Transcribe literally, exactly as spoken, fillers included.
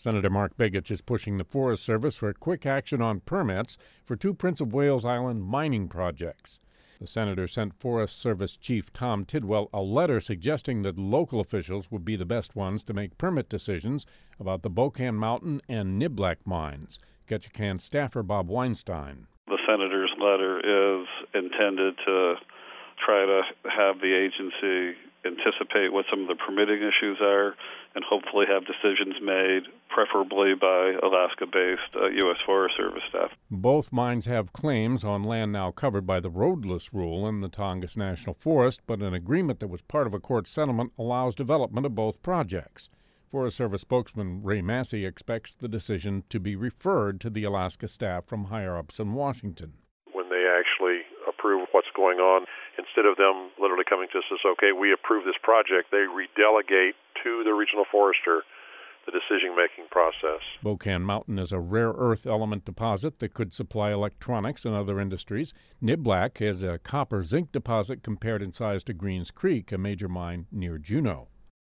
Senator Mark Begich is pushing the Forest Service for quick action on permits for two Prince of Wales Island mining projects. The senator sent Forest Service Chief Tom Tidwell a letter suggesting that local officials would be the best ones to make permit decisions about the Bocan Mountain and Niblack mines. Ketchikan staffer Bob Weinstein. The senator's letter is intended to try to have the agency anticipate what some of the permitting issues are and hopefully have decisions made, preferably by Alaska-based uh, U S Forest Service staff. Both mines have claims on land now covered by the roadless rule in the Tongass National Forest, but an agreement that was part of a court settlement allows development of both projects. Forest Service spokesman Ray Massey expects the decision to be referred to the Alaska staff from higher-ups in Washington. When they actually approve what's going on, instead of them literally coming to us as, okay, we approve this project, they redelegate to the regional forester the decision-making process. Bocan Mountain is a rare earth element deposit that could supply electronics and other industries. Niblack is a copper-zinc deposit compared in size to Greens Creek, a major mine near Juneau.